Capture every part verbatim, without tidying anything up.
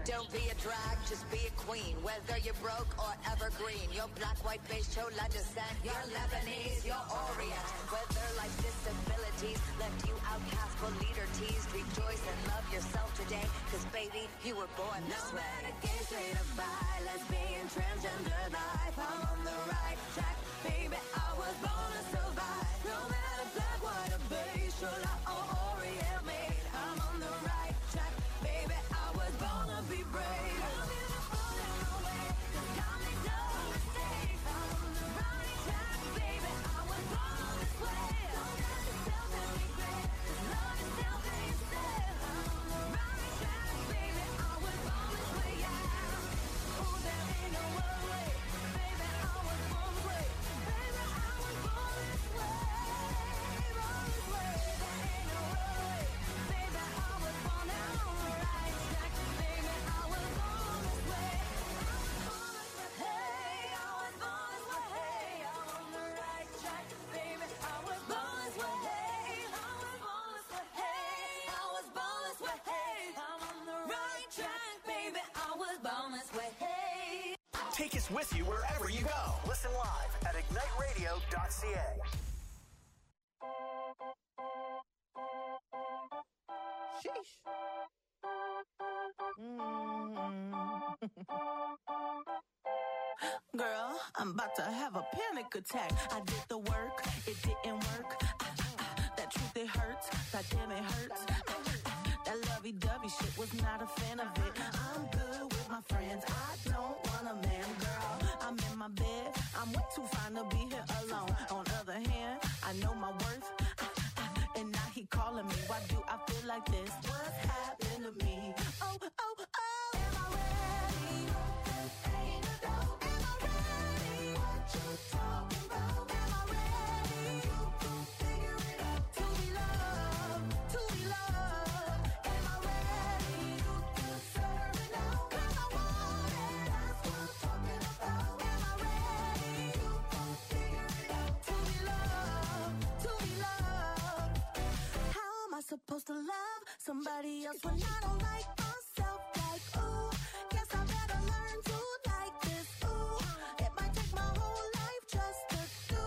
Don't be a drag, just be a queen. Whether you're broke or evergreen, you're black, white, beige, chola descent. You're Lebanese, you're Orient. Whether life's disabilities left you outcast but leader teased, rejoice and love yourself today, cause baby, you were born this way. No matter gay, straight or bi, lesbian, transgender life, I'm on the right track, baby, I was born to survive. No matter black, white or beige, chola or Orient made, I'm on the right track, baby, I was born to be brave. Take us with you wherever you go. Listen live at ignite radio dot c a. Sheesh. Mm. Girl, I'm about to have a panic attack. I did the work, it didn't work. Ah, ah, ah. That truth, it hurts. That damn, it hurts. Ah, ah, ah. That lovey-dovey shit, was not a fan of it. I'm good with my friends. I don't want a man, girl. I'm in my bed. I'm way too fine to be here alone. On other hand, I know my worth. Ah, ah, and now he calling me. Why do I feel like this? What's happened to me? Oh, oh, oh. Am I ready? Ain't no doubt. Am I ready? What you talking about? Am I ready? You can figure it out. To be loved, to be loved. Am I ready? You can serve it now. 'Cause I want it. That's what I'm talking about. Am I ready? You can figure it out. To be loved, to be loved. How am I supposed to love somebody else when I don't like myself? Like, ooh, guess I better learn to like this. Ooh, it might take my whole life just to do.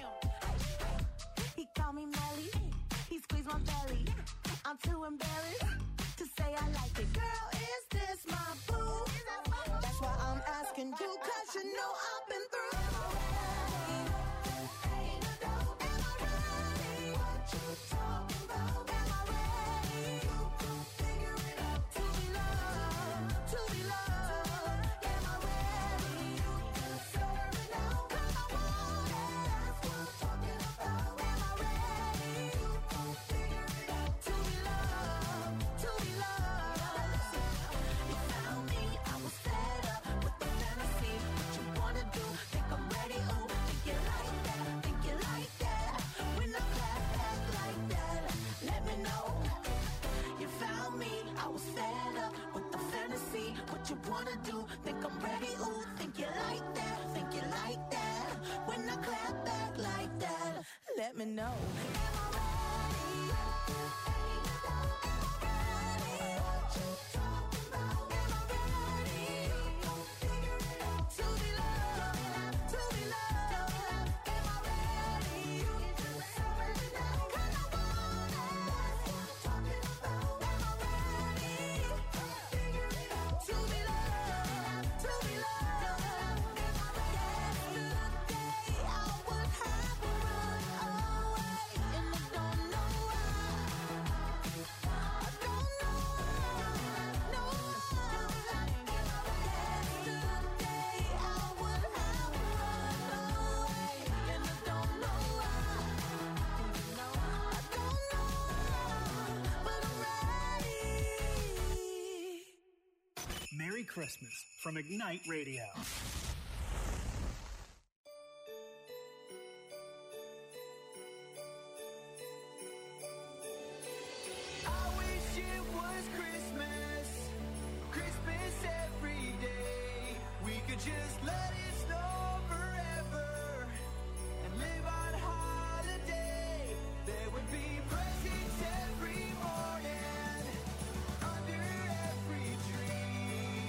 He called me Melly, he squeezed my belly. I'm too embarrassed to say I like it. Girl, is this my boo? That's why I'm asking you, 'cause you know I've been through. Am I ready? Ain't no doubt. Am I ready? What you talking about? Am I ready? You can figure it out. To be loved, to be loved. Am I ready? You can serve it now. 'Cause I want it. That's what I'm talking about. Am I ready? You can figure it out. To be loved, to be loved. You found me, I was fed up with the fantasy. What you wanna do? Think I'm ready? Oh, think you like that? Think you like that? When I clap back like that, let me know. You found me, I was fed up with the fantasy. What you wanna do? Think I'm ready? Ooh, think you like that? Think you like that? When I clap back like that, let me know. Am I ready? Ain't no doubt. Am I ready? What you talking about? Am I ready? You can figure it out. To be loved, to be loved. Am I ready? You can serve it now. 'Cause I want it. That's what I'm talking about. Am I ready? Figure it out. To be loved, to be loved. Am I ready? Yesterday I would have run away, and I don't know why. I don't know why. No. Yesterday I would have run away, and I don't know why. I don't know why, but I'm ready. Merry Christmas from Ignite Radio. I wish it was Christmas, Christmas every day. We could just let it snow forever and live on holiday. There would be presents every morning under every tree.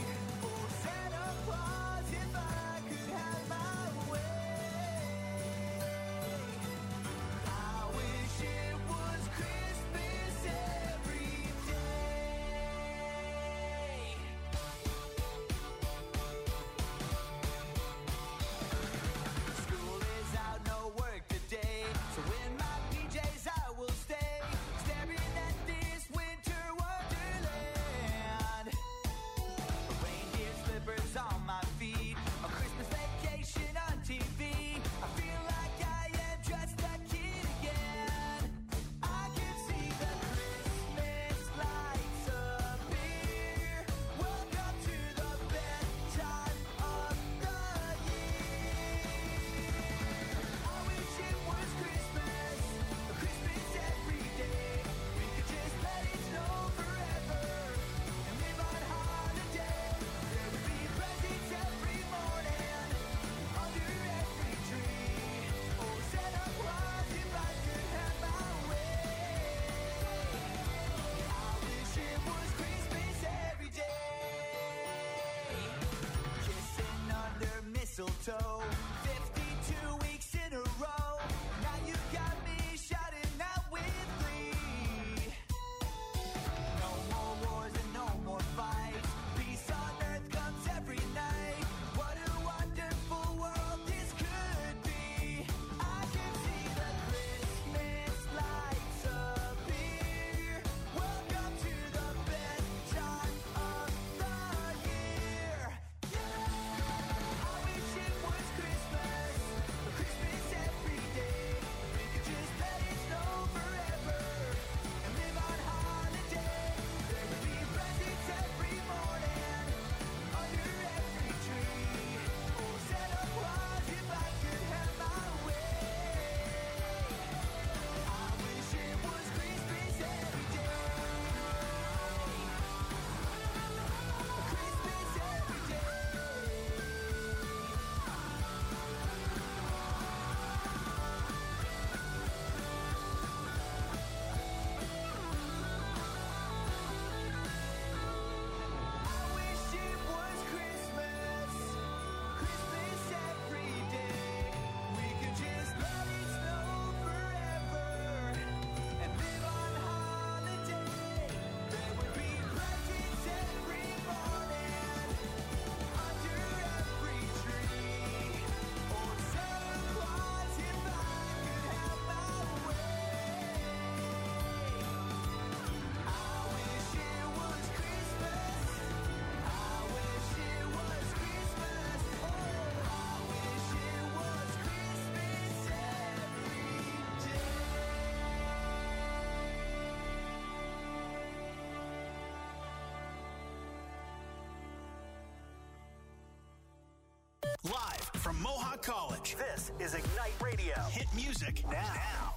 Mohawk College. This is Ignite Radio. Hit music now. now.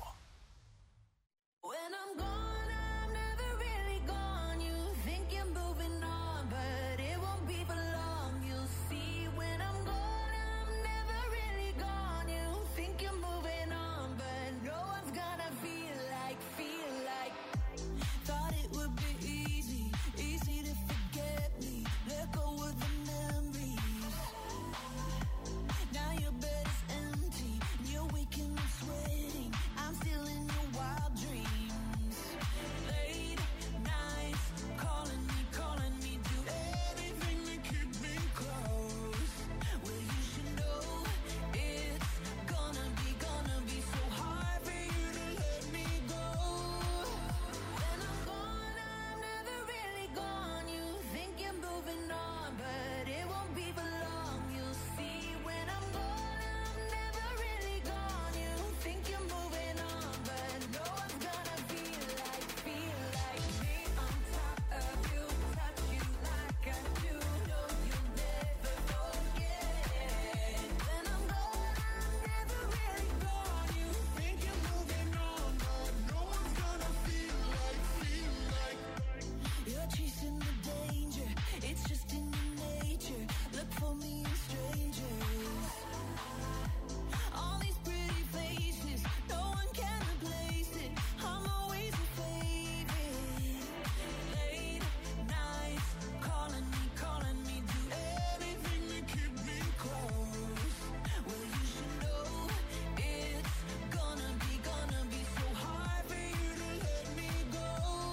When I'm gone, I'm never really gone. You think you're moving on, but it won't be for long. You'll see when I'm gone, I'm never really gone. You think you're moving on, but no one's gonna feel like, feel like. Thought it would be easy, easy to forget me. Let go of the memories. Now your bed is empty, and you're waking up sweating. I'm still in your wild dreams. Late nights, calling me, calling me, do everything to keep me close. Well, you should know it's gonna be, gonna be so hard for you to let me go. When I'm gone, I'm never really gone. You think you're moving on, but it won't be for long. You'll see when I'm gone, I'm never really gone. You think you're moving on, but no one's gonna feel like, feel like me on top of you, touch you like I do. No, you'll never forget. When I'm gone, I'm never really gone. You think you're moving on, but no one's gonna feel like, feel like. You're chasing the danger, it's just in your nature. Look for me in strangers. All these pretty faces, no one can replace it. I'm always your favorite. Late nights, calling me, calling me, do everything to keep me close. Well, you should know it's gonna be, gonna be so hard for you to let me go.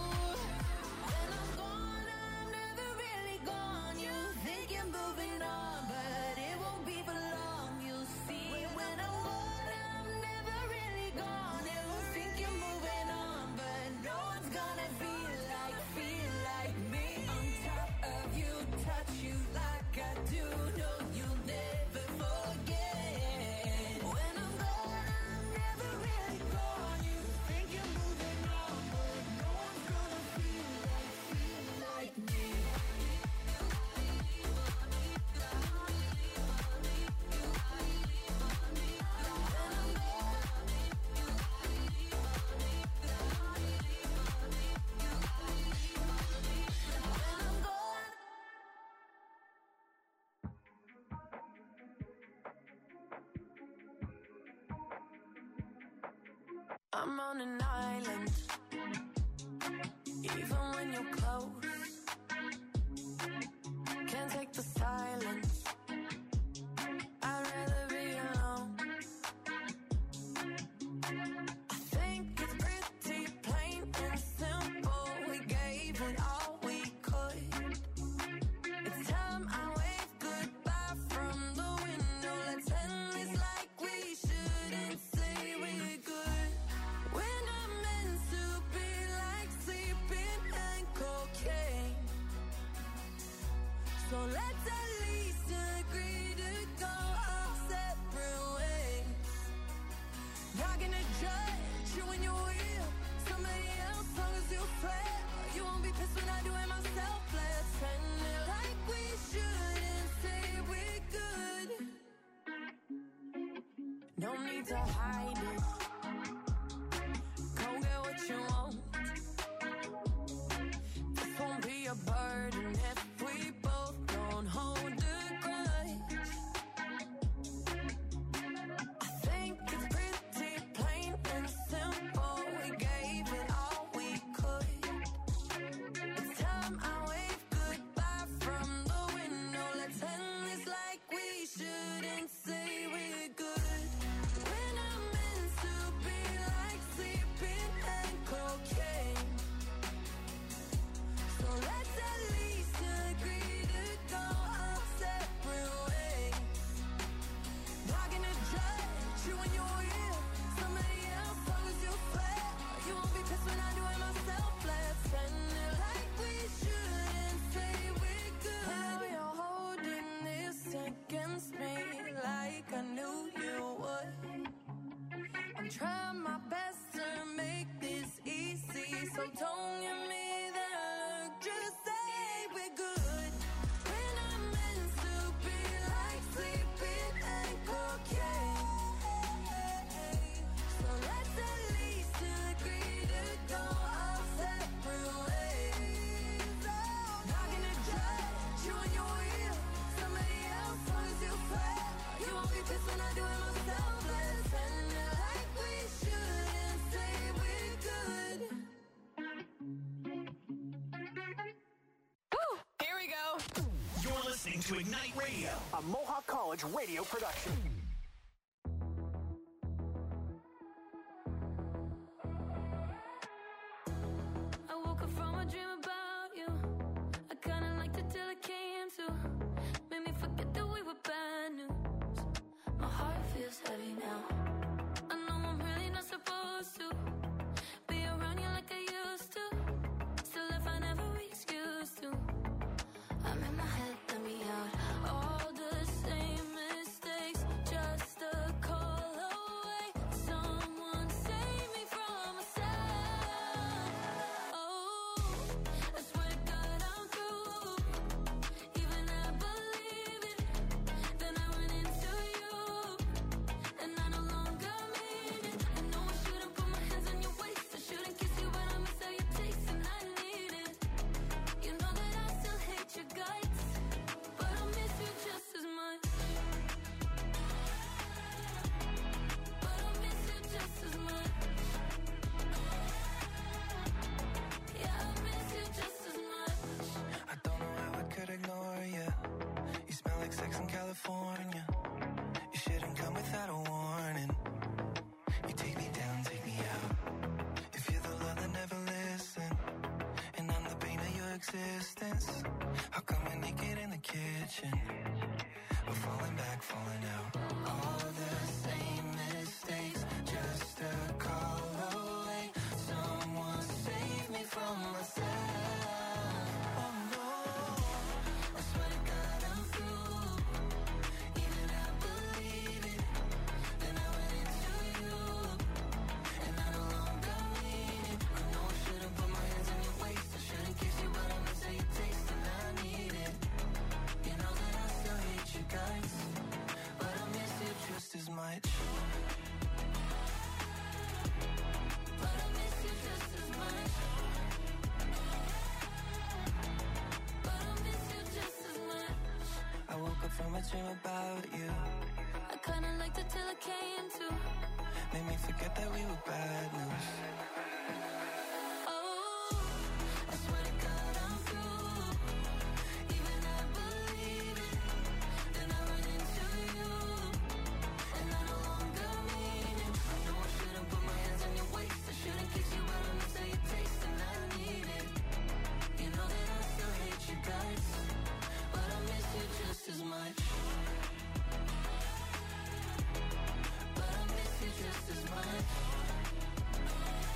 When I'm gone, I'm never really gone. You think you're moving on, but it won't be for long. You'll see when I'm gone, I'm never really gone. You think you're moving on, but no one's gonna feel like, feel like me on top of you, touch you like I do. No, you'll never forget. When I'm gone, I'm never really gone. You think you're moving on, but no one's gonna feel like, feel like me. I'm on an island, even when you're close. Can't take the silence, I'd rather be alone. I think it's pretty plain and simple. We gave it all we could. It's time I wave goodbye from the window. Let's end this like we shouldn't say we're good. When I'm meant to be like sleeping and cocaine. So let's at least agree to go our separate ways. Not gonna judge you when you're with somebody else, long as you swear. You won't be pissed when I do it myself. Let's end it like we shouldn't say we're good. No need to hide it. Go get what you want. This won't be a burden if we both don't hold a grudge. I think it's pretty plain and simple. We gave it all we could. It's time I wave goodbye from the window. Let's end this like we shouldn't say we're good. When I'm meant to be like sleeping and cocaine. So let's at least agree to go our separate ways. Not gonna judge you when you're with somebody else, long as you swear. You won't be pissed when I do it myself. Let's end it like we shouldn't say we're good. Now you're holding this against me like I knew you would. I'm trying my best to make this easy, so don't give me that look, just say we're good. When I'm meant to be like sleeping and cold. listening to Ignite Radio, a Mohawk College radio production. I woke up from a dream about you. I kinda liked it till it came to. Made me forget that we were bad news. My heart feels heavy now. I know I'm really not supposed to be around you like I used to. Still if I never excuse to. I'm in my head, let me out. All the same mistakes, just a call away. Someone save me from myself. Oh, I swear to God I'm through. Even I believe it. Then I went into you, and I no longer mean it. I know I shouldn't put my hands on your waist. I shouldn't kiss you, but I miss how you taste, and I need it. You know that I still hate your guts, but I miss you just as much. But I miss you just as much. Yeah, I miss you just as much. I don't know how I could ignore you. You smell like sex in California. You shouldn't come without a warning. You take me down, take me out. If you're the love that never listened, and I'm the pain of your existence, how come we're naked in the kitchen? We're falling back, falling out. All the same mistakes, just a call away. Someone save me from myself. Oh no, I swear to God I'm through. Even I believe it. Then I went into you, and I no longer mean it. I know I shouldn't put my hands on your waist. I shouldn't kiss you, but I miss how you taste, and I need it. You know that I still hate you guys, but I miss you just as much. But I miss you just as much. But I miss you just as much. I woke up from a dream about you. I kinda liked it till it came to. Made me forget that we were bad news. Oh, I swear to God I'm through. Even I believe it. Then I went into you, and I no longer mean it. I know I shouldn't put my hands on your waist. I shouldn't kiss you, but I miss how you taste, and I need it. You know that I still hate you guys, but I miss you just as much. But I miss you just as much.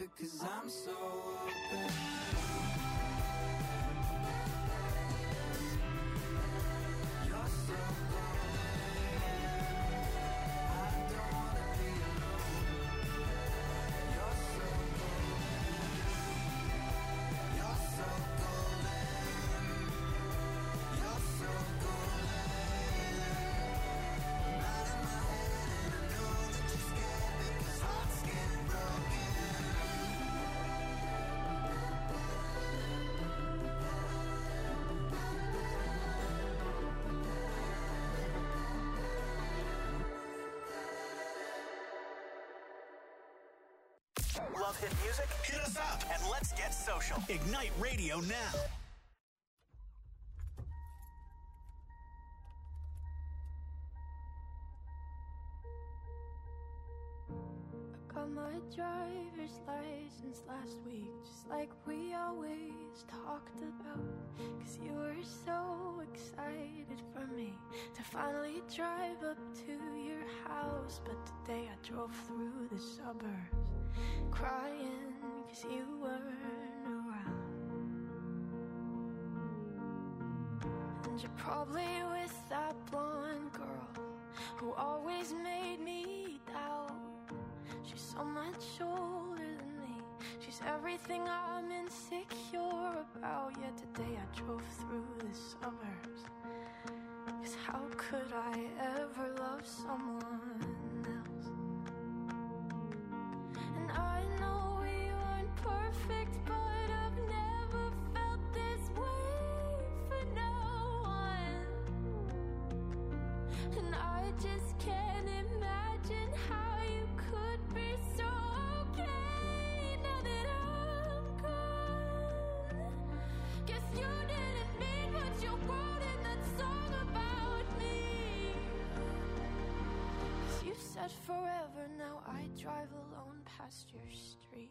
'cause I'm so open. You're so golden. I don't wanna be alone. You're so golden. You're so golden. You're so golden. I'm out of my head and I know that you're scared because hearts getting broken. Love hit music? Hit us up and let's get social. Ignite Radio now. I got my driver's license last week, just like we always talked about. Cause you were so excited for me to finally drive up to your house. But today I drove through the suburbs crying cause you weren't around. And you're probably with that blonde girl who always made me doubt. She's so much older than me. She's everything I'm insecure about. Yet today I drove through the suburbs. Cause how could I ever love someone else? And I know we weren't perfect, but I've never felt this way for no one. And I just can't imagine how you could be so okay now that I'm gone. Guess you didn't mean what you wrote in that song about me. 'Cause you said forever, now I drive alone past your street.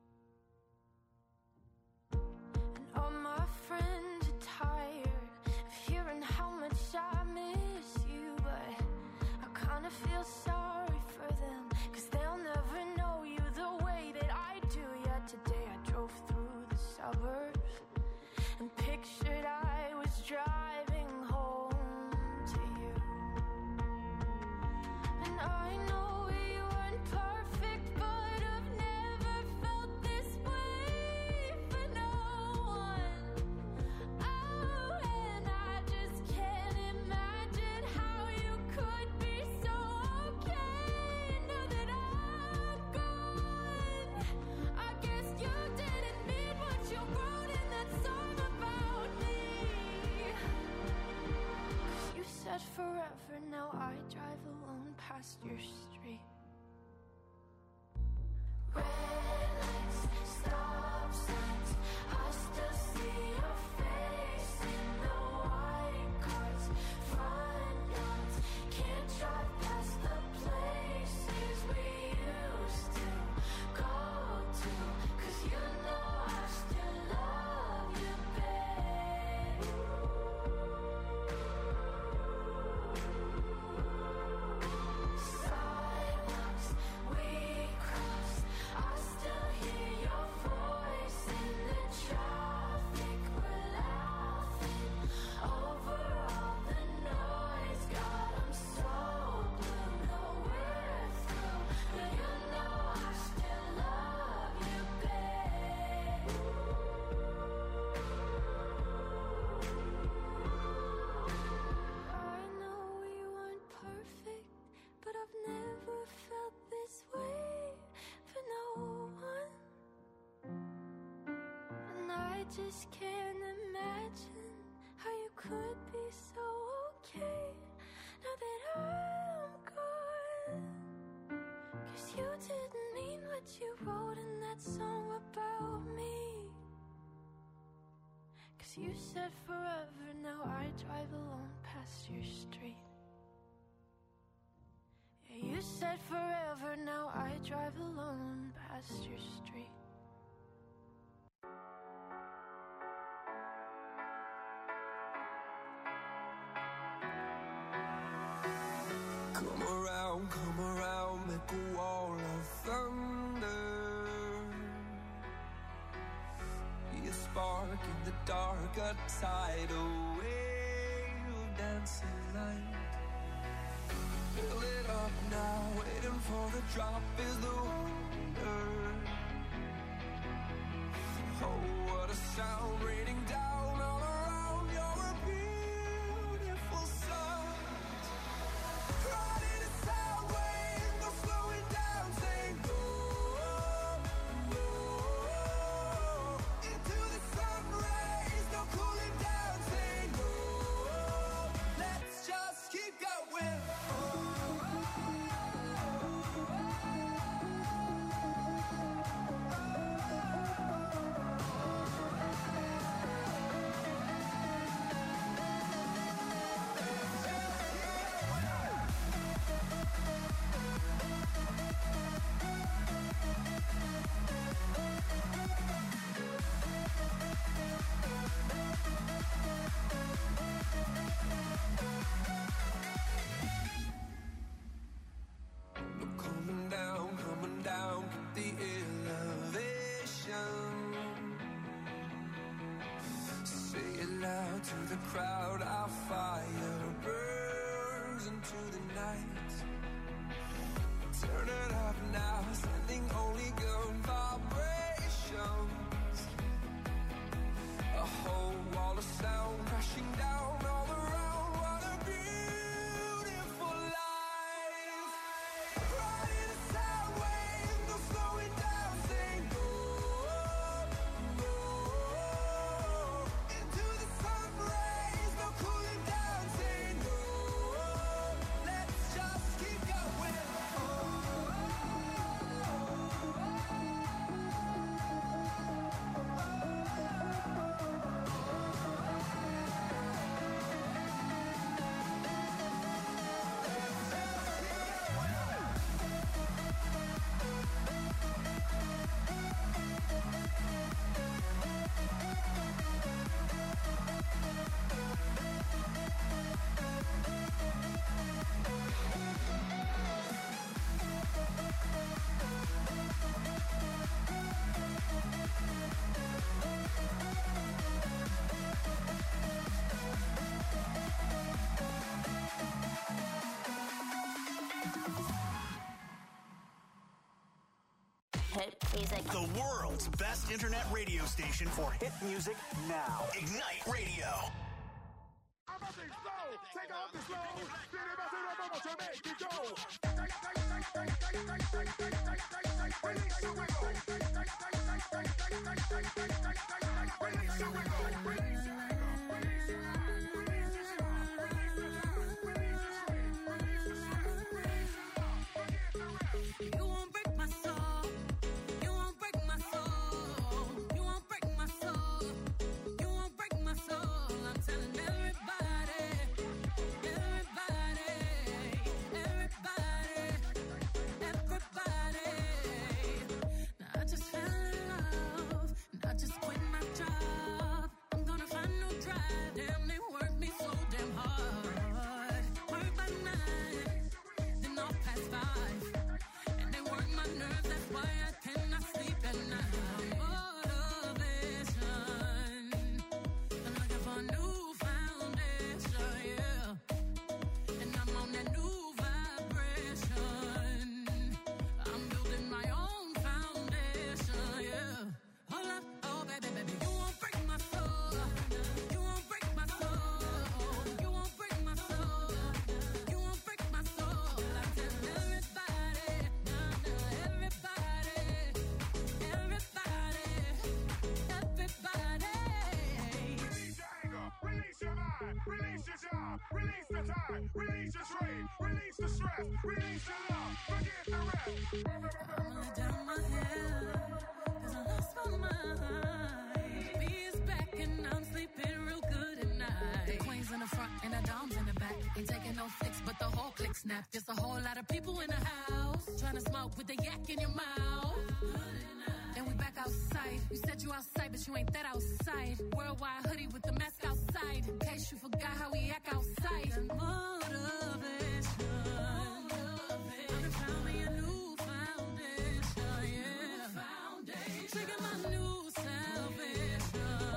And all my friends are tired of hearing how much I miss you. But I kinda feel sorry for them, 'cause they'll never know you the way that I do. Yet today I drove through the suburbs and pictured I was driving home to you. And I know we weren't perfect, but I've never felt this way for no one. Oh, and I just can't imagine how you could be so okay now that I'm gone. I guess you didn't mean what you wrote in that song about me. 'Cause you said forever, now I drive alone past your street. Red lights, stop signs, I still see your face in the white cars, front yards. Can't drive past the places we used to go to. 'Cause you know I still love you, babe. Sidewalks we crossed, I still hear your voice in the traffic. We're laughing over all the noise. God, I'm so blue, no we're through. But you know I still love you, babe. I know we weren't perfect, but I've never felt this way for no one. And I just can't imagine how you could be so okay now that I'm gone. 'Cause you didn't mean what you wrote in that song about me. 'Cause you said forever, now I drive alone past your street. Yeah, you said forever, now I drive alone past your street. Come around, come around, make a wall of thunder. spark in the dark, a tidal wave of dancing light. Fill it up now, waiting for the drop is the wonder. Oh, what a sound raining down all around. You're a beautiful sight. Riding a sound wave, no slowing down, saying go, go. Into the sun rays, no cooling down, saying go. Let's just keep going. Coming down, coming down, get the elevation. Say it loud to the crowd, our fire burns into the night. Turn it up now, sending only good vibrations. A whole wall of sound crashing down all around. What a beautiful life. Riding a sound wave, no slowing down, saying go, go. Into the sun rays, no cooling down, saying go. Let's just keep going. Hit music. The world's best internet radio station for hit music now. Ignite Radio. Take off the slow. To make it go. Release your wiggle. Release your wiggle. Release your You won't break my soul. You won't break my soul. You won't break my soul. You won't break my soul. I'm telling everybody, everybody, everybody, everybody. Now I just fell in love, and I just quit my job. I'm gonna find no drive. Damn, they work me so damn hard. Work by nine, then off past five. My nerves, that's why I cannot sleep at night. Motivation, I'm looking for a new foundation, yeah. And I'm on that new vibration. I'm building my own foundation, yeah. Hold up, oh baby, baby, you won't break my soul. You won't break my soul. You won't break my soul. You won't break my soul. I tell everybody. Everybody, everybody, everybody. Release your anger, release your mind, release your job, release the time, release your trade, release the stress, release your love, forget the rest. I'm gonna down my head, cause I lost my mind. B is back and I'm sleeping real good at night. The queen's in the front and the dom's in the back. Ain't taking no flicks, but the whole click snap. Just a whole lot of people in the house, trying to smoke with the yak in your mouth. And we back outside. You said you outside, but you ain't that outside. Worldwide hoodie with the mask outside. In case you forgot how we act outside. Motivation. I found me a new foundation, yeah. Taking my new salvation.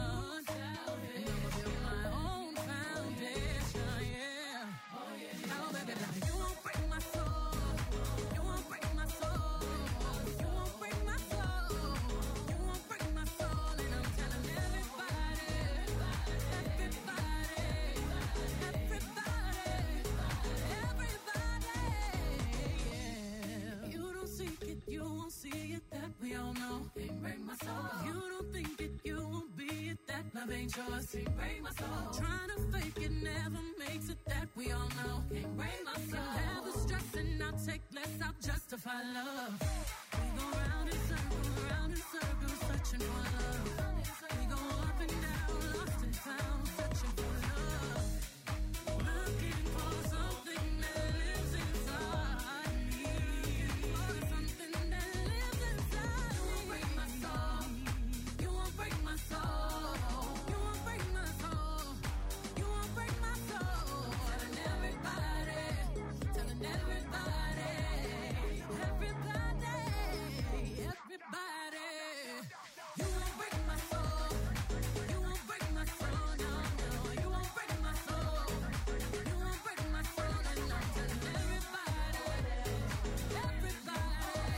ain't yours, can't break my soul. Trying to fake it never makes it, that we all know. Can't break my soul. Have the stress and I'll take less, I'll justify love. We go round in circles, round in circles, searching for love. We go up and down, lost and found, searching for love. Looking for something that lives inside me. For something that lives inside me. You won't break my soul. You won't break my soul. You won't break my soul. You won't break my soul. Telling everybody, telling everybody, everybody, everybody. You won't break my soul. You won't break my soul. No, no. You won't break my soul. You won't break my soul. And I'm telling everybody, everybody,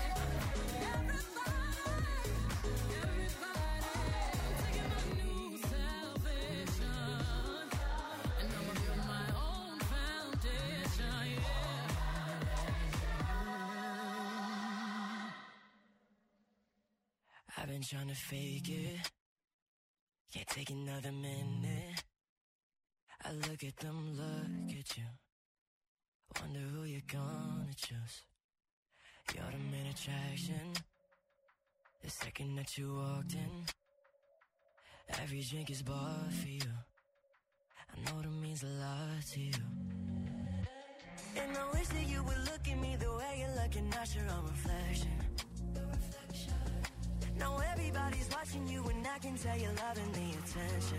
everybody, everybody. Taking my new salvation, and I'ma build my own foundation. Yeah. I've been trying to fake it, can't take another minute. I look at them, look at you, wonder who you're gonna choose. You're the main attraction, the second that you walked in. Every drink is bought for you, I know that means a lot to you. And I wish that you would look at me the way you're looking at your own reflection. Now everybody's watching you and I can tell you're loving the attention.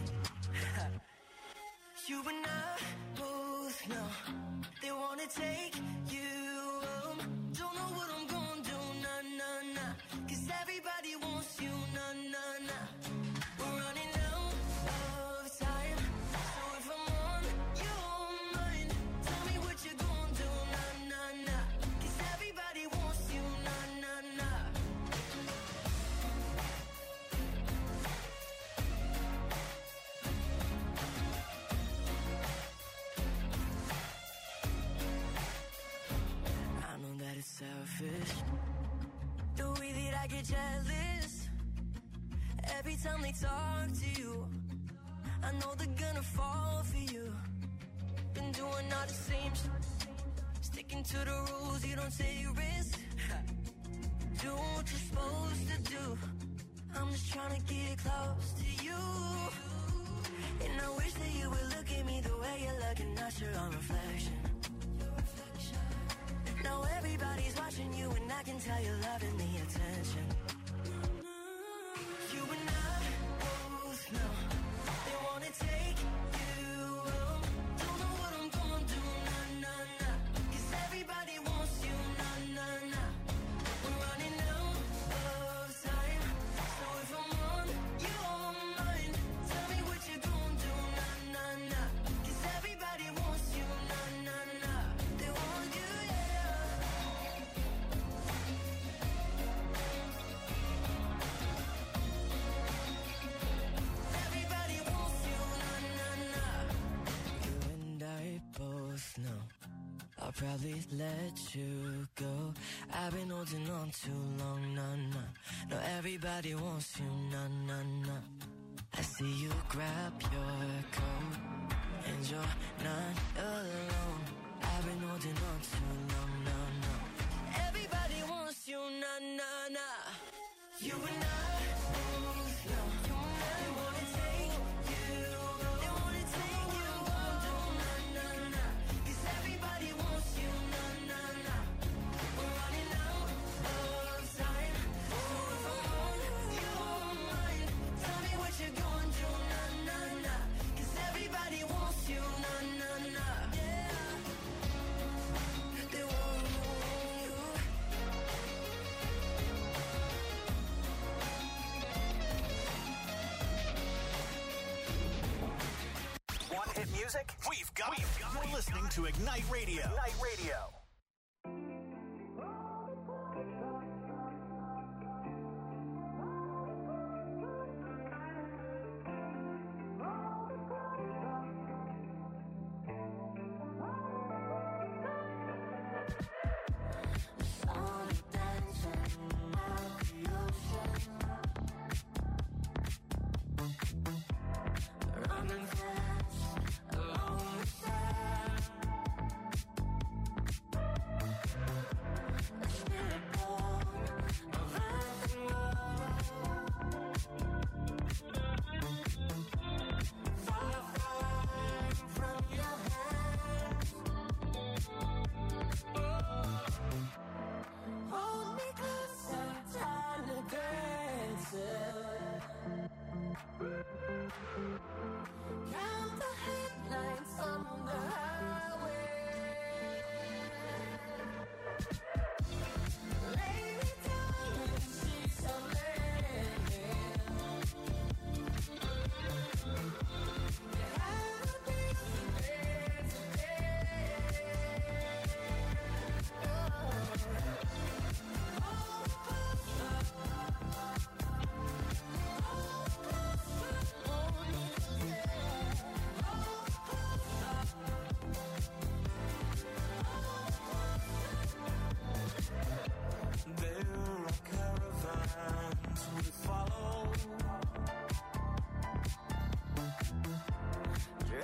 You and I both know they wanna take you home. Don't know what I'm gonna do, nah, nah, nah. Cause everybody wants you, nah, nah, nah. We're running out of time, so if I'm on your mind, tell me what you're gonna do, nah, nah, nah. Cause everybody wants you, nah, nah, nah. I know that it's selfish, the way that I get jealous every time they talk to you. I know they're gonna fall for you. Been doing all the same shit, sticking to the rules, you don't take risks. Do what you're supposed to do. I'm just trying to get close to you. And I wish that you would look at me the way you're looking at your own reflection. Now everybody's watching you and I can tell you're loving the attention. You and I both know they wanna take you home. Don't know what I'm gonna do, nah, nah, nah. Cause everybody wants you, nah, nah, nah. We're running out of time, so if I'm on your mind, tell me what you're gonna do, nah, nah, nah. Cause everybody wants you, nah, nah, nah. They want you, yeah. Everybody wants you, nah, nah, nah. You and I both know I'll probably let you go. I've been holding on too long, nah, nah. No, everybody wants you, nah, nah, nah. I see you grab your coat and you're not alone. I've been holding on too long, nah, nah. Everybody wants you, nah, nah, nah. You and I both know they wanna take you, they wanna take you home, nah, nah, nah. Cause everybody wants you, nah, nah, nah. We're running out of time, so if I'm on your mind, tell me what you're gonna do, nah, nah, nah. Cause everybody wants you, nah, nah, nah. Yeah. They want you. Want hit music? We've got it. You're listening to Ignite Radio. Ignite Radio.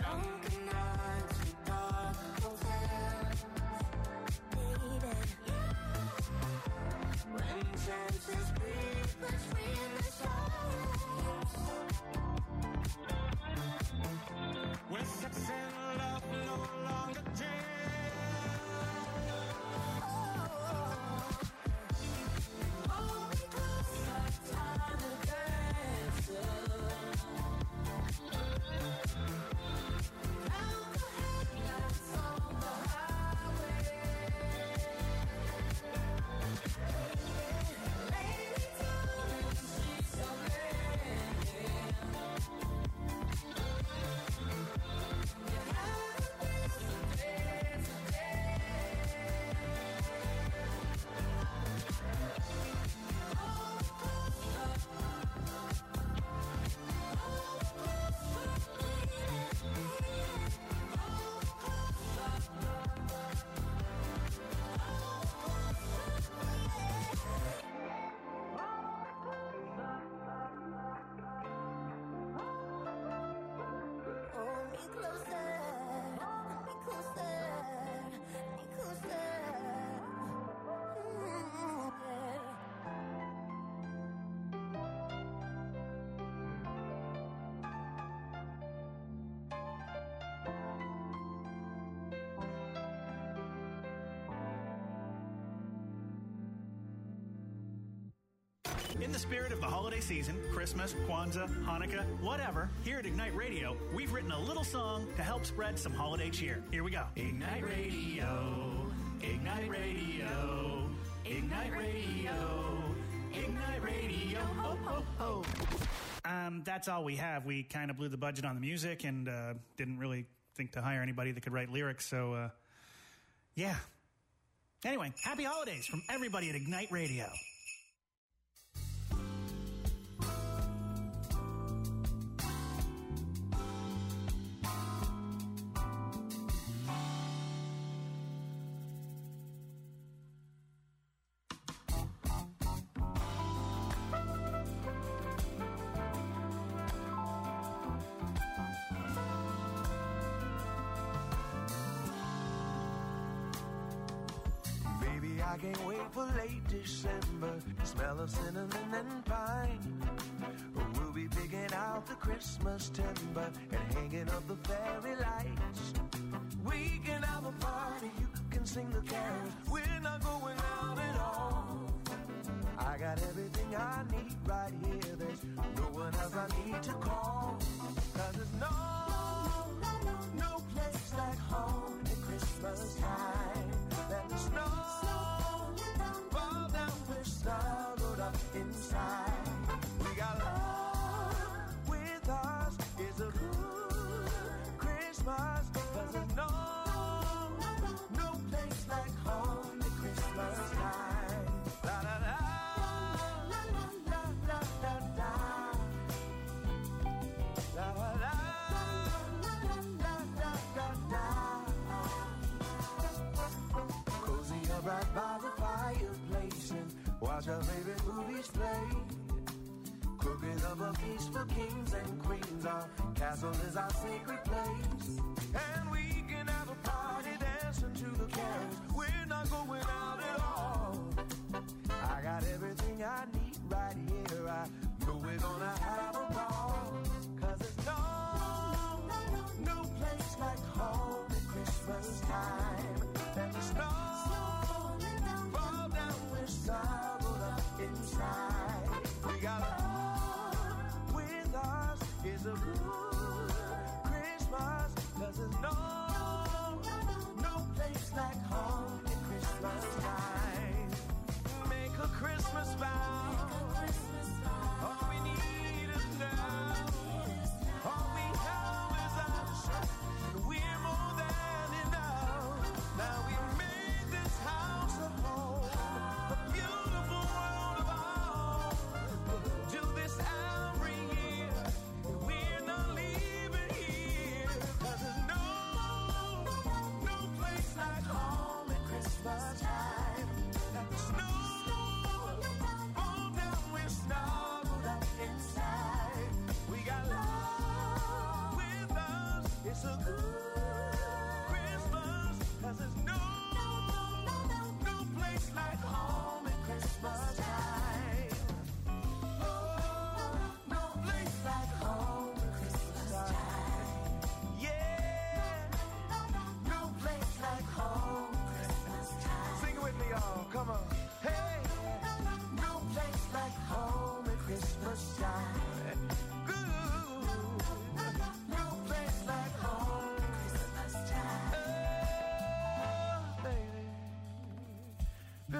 Drunken nights in dark hotels, baby. When chances breathe between the shadows. When sex and love no longer jail. Hold me closer, time to dance. Out the headlights on the highway. Lady down, she's so hold me closer, me closer, me closer. Mm, yeah. In the spirit of the holiday season, Christmas, Kwanzaa, Hanukkah, whatever, here at Ignite Radio, we've written a little song to help spread some holiday cheer. Here we go. Ignite Radio, Ignite Radio, Ignite Radio, Ignite Radio, ho, ho, ho. Um, that's all we have. We kind of blew the budget on the music and uh, didn't really think to hire anybody that could write lyrics, so, uh, yeah. Anyway, happy holidays from everybody at Ignite Radio. Baby, I can't wait for late December. The smell of cinnamon and pine. We'll be picking out the Christmas timber and hanging up the fairy lights. We can have a party, you can sing the carols. We're not going out at all. I got everything I need right here. There's no one else I need to call. Cause there's no, no, no, no place like home at Christmas time. Let the snow fall down, we're snuggled up inside. We got love with us, it's a good Christmas. Cause there's no, no place like home at Christmas time. La la la, la la la la la la, la la la, la la la la. Cozy up right by the fireplace and watch our favorite movies play. Cooking up a feast for kings and queens. Our castle is our sacred place. And we can have a party dancing to the carols. We're not going out at all. I got everything I need right here. I know we're gonna have a ball. Cause there's no, no place like home at Christmas time. And the snow fall down, we're snuggled up inside. We got love with us, is a good Christmas. Cause there's no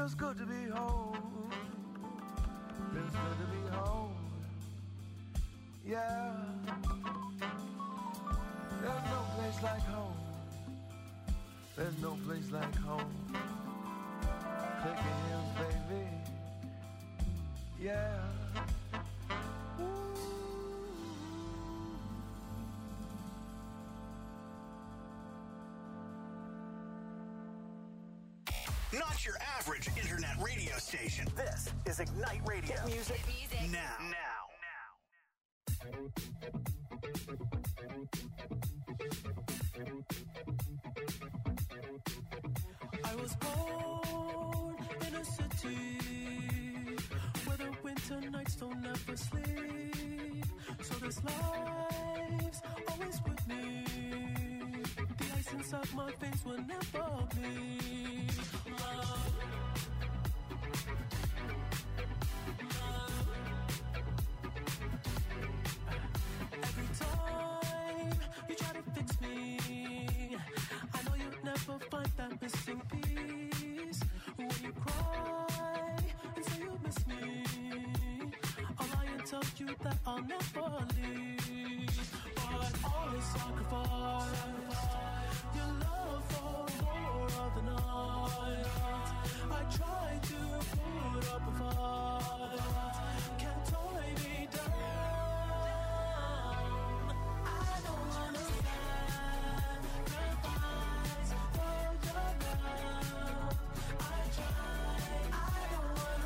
Feels good to be home. Feels good to be home. Yeah. There's no place like home. There's no place like home. Click your heels, baby. Yeah. Not your average internet radio station. This is Ignite Radio. Hit music. Hit music. Now. Now. I was born in a city where the winter nights don't ever sleep. So this life's always with me. The ice inside my veins will never bleed. Love. Love. Every time you try to fix me, I know you'll never find that missing piece. When you cry and say you miss me, I'll lie and tell you that I'll never leave. But always sacrifice your love for more of the night. I try to put up a fight, can't tie me down. I don't wanna sacrifice for your love. I try, I don't wanna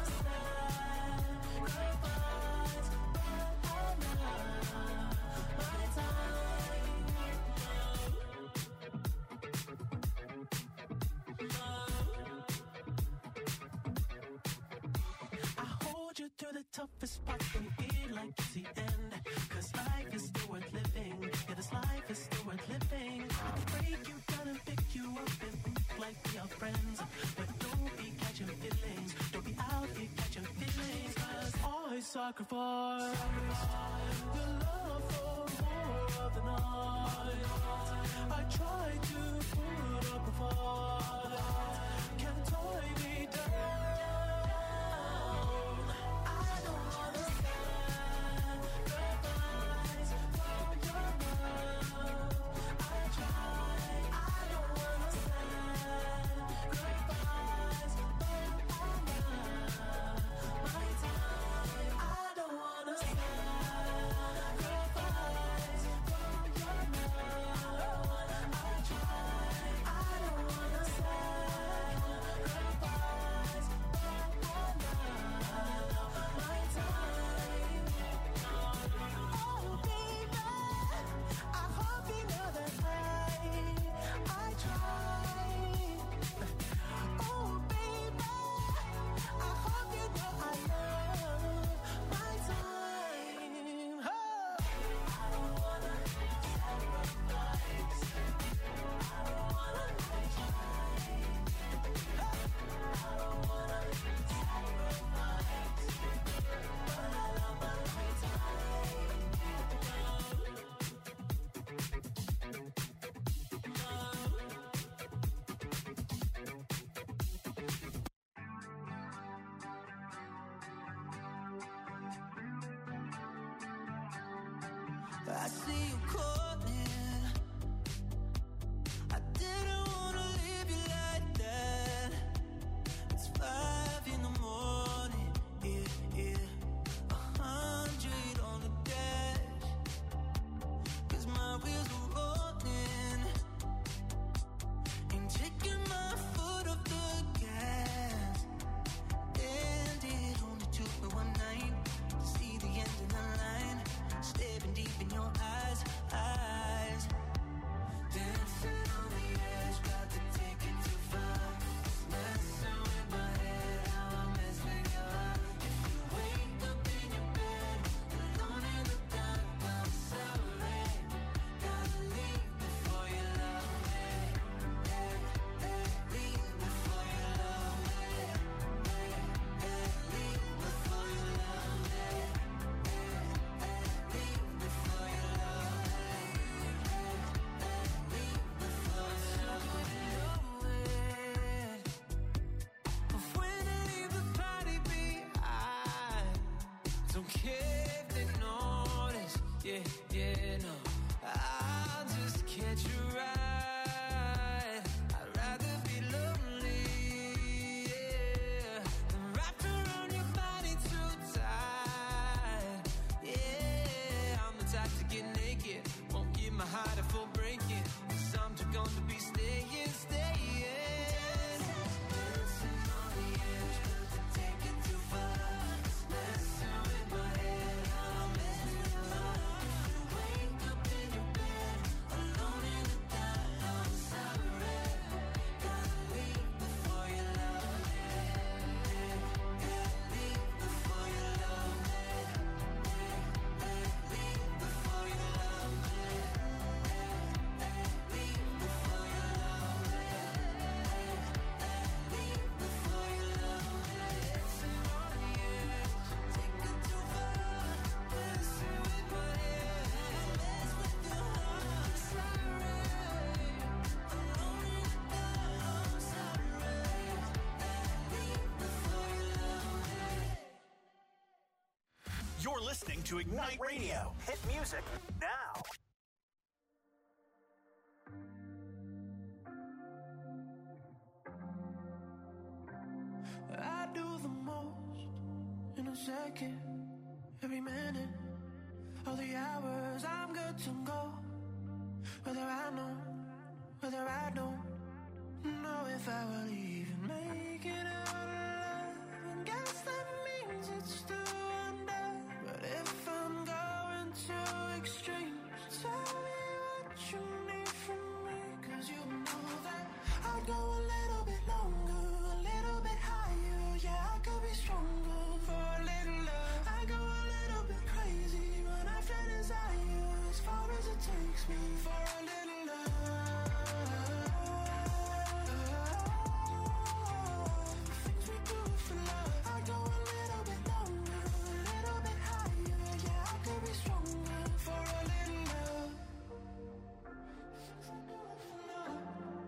sacrifice, but I love my time. I hold you through the toughest part when you feel like it's the end. Cause life is still worth living. Yeah, this life is still worth living. I can break you down and pick you up and think like we are friends. But don't be catching feelings. Don't be out here catching feelings. Cause I sacrifice your love for more of the night. I try to put up a fight, can't tie me down. I don't wanna sacrifice for your love. I try, I don't wanna sacrifice, but I love my time. I don't wanna sacrifice for your love. I try, I don't wanna sacrifice, but I love my time. Oh baby, I hope you know that I, I try. Oh baby, I hope you know I love my time. Oh. I don't wanna sacrifice. I don't wanna try. I don't wanna sacrifice, but I love my time. I see you calling. I didn't wanna leave you like that. It's five in the morning, yeah, yeah. A hundred on the dash. Cause my wheels are rolling. Ain't taking my foot off the gas. And it only took me one night to see the end of the line. Staring deep in your eyes, I yeah, yeah, no. I'll just catch a ride. I'd rather be lonely, yeah, than wrapped around your body too tight. Yeah, I'm the type to get naked, won't give my heart a full breaking. Cause I'm too gone to be staying, staying. Dancing on the edge, but to take it too far. Messing with my head, I'm messing with love. You wake up in your bed, alone in the dark. I'm sorry, gotta leave before you love me. Gotta leave before you love me. Leave before you love me. Leave before you love me. Leave before you love me. Dancing on the edge, take it too far. Messing with my head, mess with your heart. Sorry, alone in the dark. I'm sorry. Leave before you love me. You're listening to Ignite Radio. Hit music now. I do the most in a second, every minute, all the hours I'm good to go. Whether I know, whether I don't know if I will even make it out alive. And guess that means it's still under. But if I'm going to extremes, tell me what you need from me. Cause you know that I'd go a little bit longer, a little bit higher. Yeah, I could be stronger for a little love. I go a little bit crazy when I feel desire, as far as it takes me for a little love. Things we do for love. I go a little bit longer, a little bit higher. Yeah, I could be stronger for a little love. Things we do for love.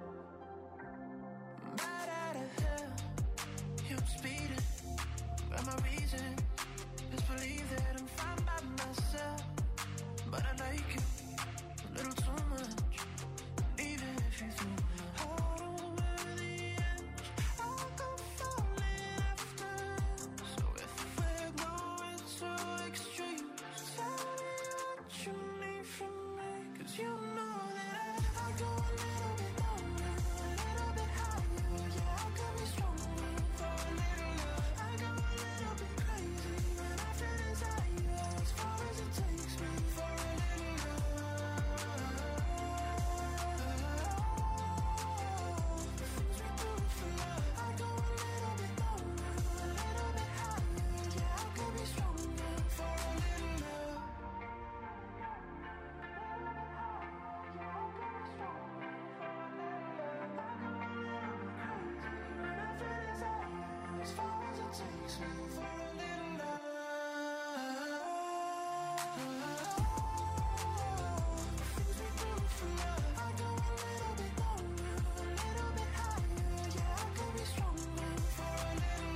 Right out of hell, I'm speeding, but my reason is believe that I'm fine by myself. But I like you a little too much. Even if you threw my heart over the edge, I'll go falling after. So if we're going to extremes, tell me what you need from me. Cause you know that I, I go a little bit longer, a little bit higher. Yeah, I could be stronger for a little love. I go a little bit crazy when I feel desire, as far as it takes me for a little love. Things we do for love. I go a little bit longer, a little bit higher. Yeah, I could be stronger for a little love. As far as it takes me for a little love. Things we do for love. I go a little bit longer, a little bit higher. Yeah, I could be stronger for a little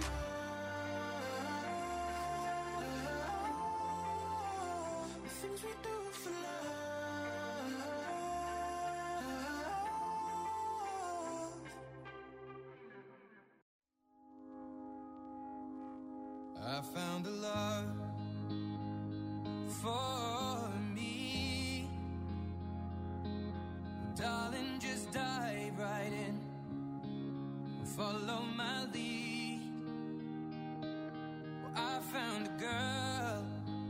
love. The things we do for love. I found a love for me. Darling, just dive right in. Follow my lead. Well, I found a girl,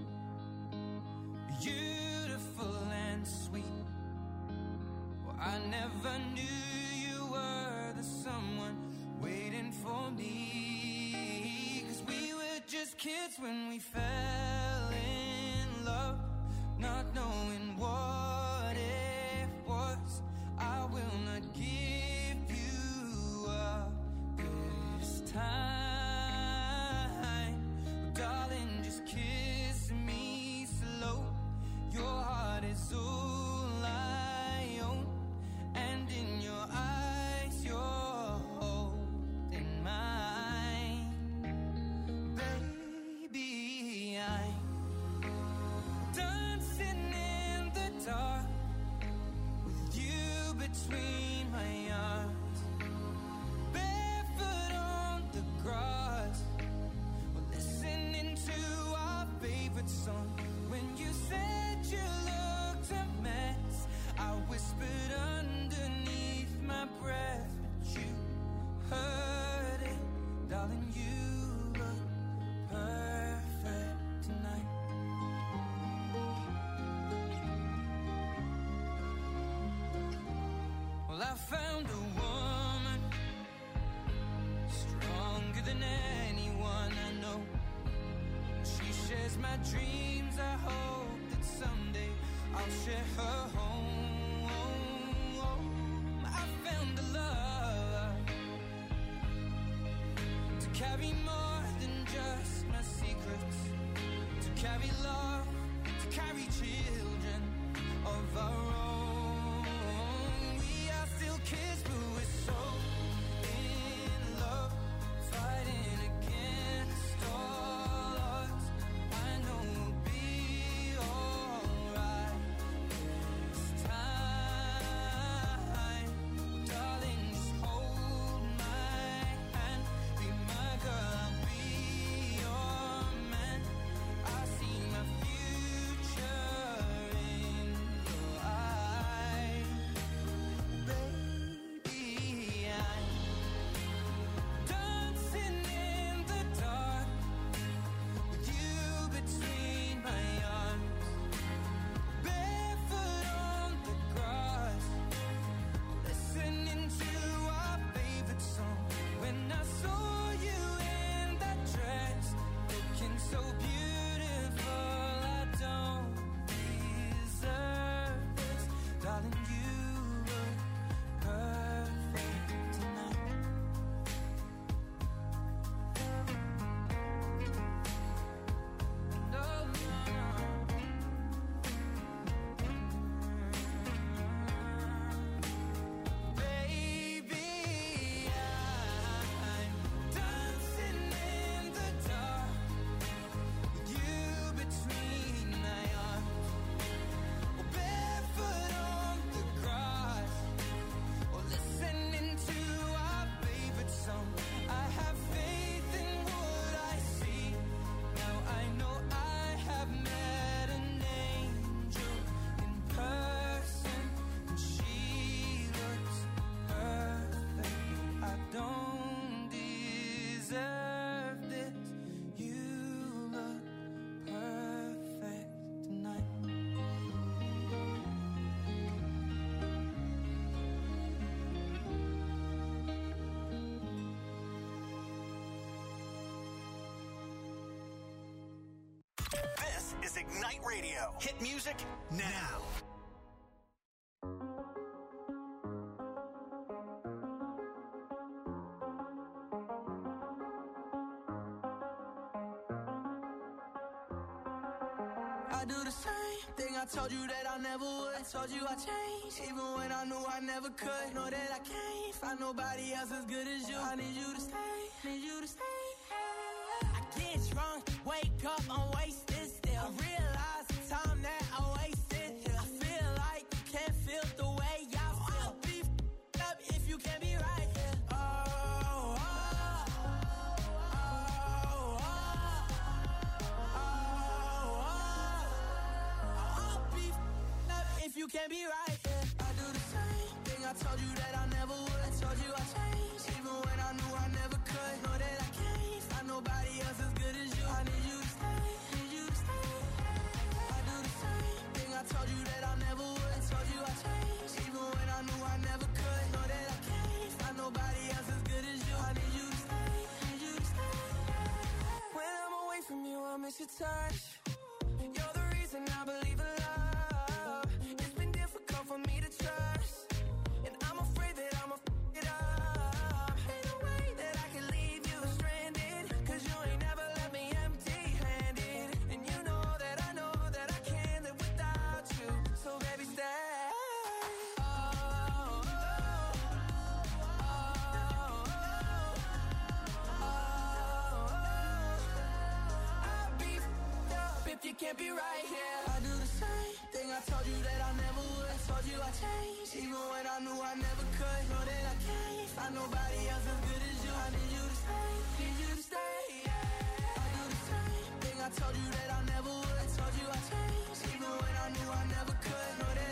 beautiful and sweet. Well, I never knew you were the someone waiting for me. Cause we were just kids when we fell in love, not knowing what it was. I will not give you up this time. Darling, just kiss me slow. Your heart is all I own, and in your eyes you're holding mine. Baby, I'm dancing between my arms, barefoot on the grass. We're listening to our favorite song. When you said you looked a mess, I whispered underneath my breath, but you heard it, darling. You look perfect tonight. Well, I found a woman stronger than anyone I know. She shares my dreams. I hope that someday I'll share her home. I found a love to carry more than just my secrets, to carry love, to carry children of our own. We are still kids, but we're so in love, fighting against all odds. I know we'll be alright this time. Darling, just hold my hand, be my girl, I'll be your man. I see my future in your eyes. Baby, I'm dancing in the dark with you between my arms, barefoot on the grass, listening to our favorite song. When I saw you in that dress, looking so beautiful, I don't deserve this, darling. You look perfect tonight. No, no, no. Baby, I'm dancing in the dark with you between my arms, or barefoot on the grass, or listening to our favorite song. I have faith in what I see. Now I know I have met an angel in person, and she looks perfect. I don't deserve this. You look perfect tonight. This is Ignite Radio. Hit music now. I do the same thing I told you that I never would. I told you I changed, even when I knew I never could. Know that I can't find nobody else as good as you. I need you to stay, need you to stay. I get drunk, wake up, I'm wasted still. I realize the time that I wasted here. I feel like you can't feel the way I feel. I'll be f***ed up if you can't be right here. Oh, oh, oh, oh, oh, oh. I'll be f***ed up if you can't be right here. I do the same thing I told you that I never would. I told you I changed, even when I knew I never could. Know that I can't find nobody else as good as you. I need you to stay, need you to stay. I do the same thing I told you that I never would. I told you I changed, even when I knew I never could. Know that I can't find nobody else as good as you. I need you to stay, need you to stay. When I'm away from you, I miss your touch. You're the reason I believe in love. It's been difficult for me to trust, and I'm afraid that I'ma f*** it up. Ain't no way that I can leave you stranded, 'cause you ain't never left me empty-handed. And you know that I know that I can't live without you. So baby, stay. Oh, oh, oh, oh, oh. I'll be f***ed up if you can't be right here. I do the same thing I told you that I never would. I told you I I changed. Even when I knew I never could, know that I can't find nobody else as good as you. I need you to stay, need you to stay, yeah. I do the same thing I told you that I never would. Told you I changed. Even when I knew I never could, know that